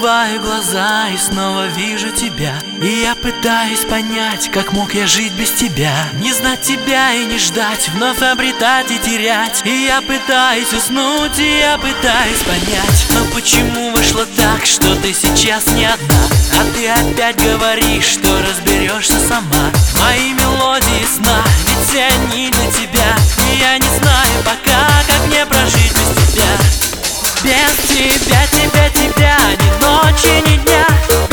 Закрываю глаза и снова вижу тебя. И я пытаюсь понять, как мог я жить без тебя. Не знать тебя и не ждать, вновь обретать и терять. И я пытаюсь уснуть, и я пытаюсь понять, но почему вышло так, что ты сейчас не одна? А ты опять говоришь, что разберешься сама. Мои мелодии сна, ведь все они для тебя. И я не знаю пока, как мне прожить без тебя. Без тебя, тебя, тебя, ни ночи, ни дня.